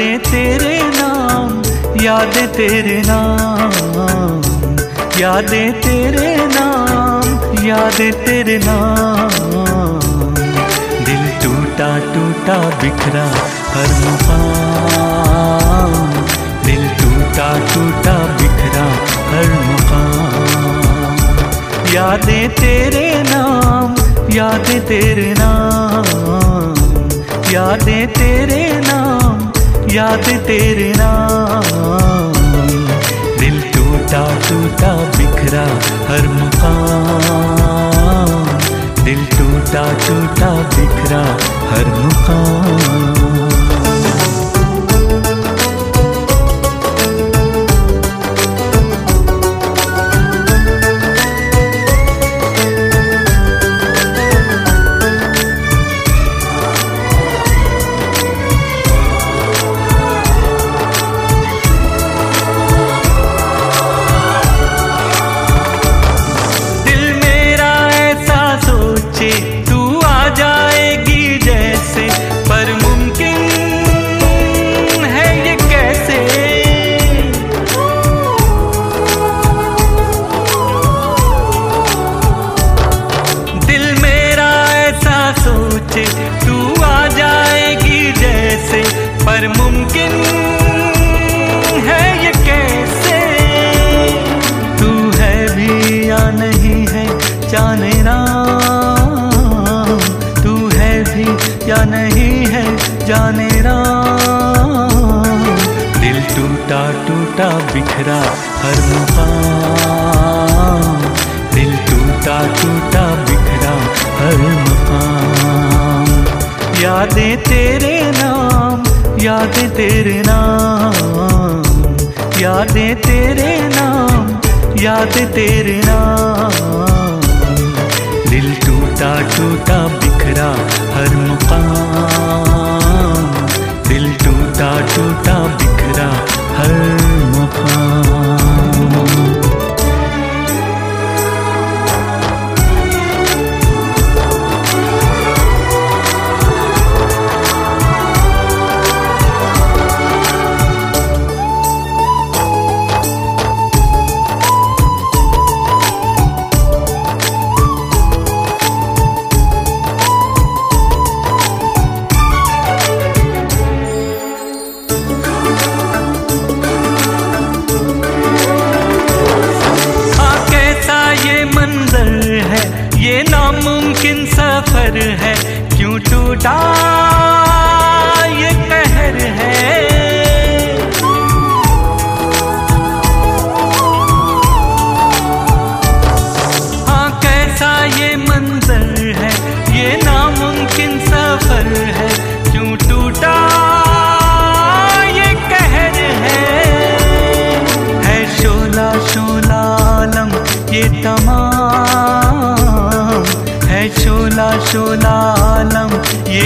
यादें तेरे नाम, यादें तेरे नाम, यादें तेरे नाम, यादें तेरे नाम। दिल टूटा टूटा बिखरा हर मुकाम, दिल टूटा टूटा बिखरा हर मुकाम। यादें तेरे नाम, यादें तेरे नाम, यादें तेरे नाम, यादें तेरे नाम। दिल टूटा टूटा बिखरा हर मुकाम, दिल टूटा टूटा बिखरा हर मुकाम। तू आ जाएगी जैसे, पर मुमकिन है ये कैसे। दिल मेरा ऐसा सोचे तू आ जाएगी जैसे, पर मुमकिन है ये कैसे। तू है भी या नहीं है जाने ना, या नहीं है जाने राम। दिल टूटा टूटा बिखरा हर मुकाम, दिल टूटा टूटा बिखरा हर मुकाम। यादें तेरे नाम, यादें तेरे नाम, यादें तेरे नाम, यादें तेरे नाम। दिल टूटा टूटा बिखरा हर मुकाम, दिल टूटा टूटा बिखरा हर मुकाम। ये नामुमकिन सफर है, क्यों टूटा ये कहर है। हाँ कैसा ये मंजर है, ये नामुमकिन सफर है, क्यों टूटा ये कहर है शोला शोला आलम ये तमाम, है शोला शोला आलम ये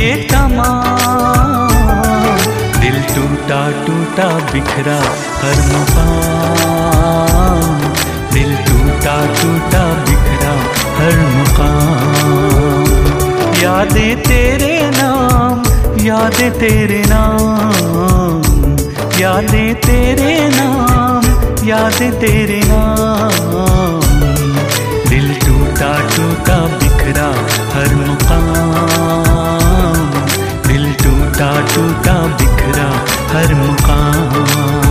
तमाम। दिल टूटा टूटा बिखरा हर मुकाम, दिल टूटा टूटा बिखरा हर मुकाम। यादें तेरे नाम, यादें तेरे नाम, यादें तेरे नाम, यादें तेरे नाम। दिल टूटा टूटा बिखरा हर मुकाम, दिल टूटा टूटा बिखरा हर मुकाम।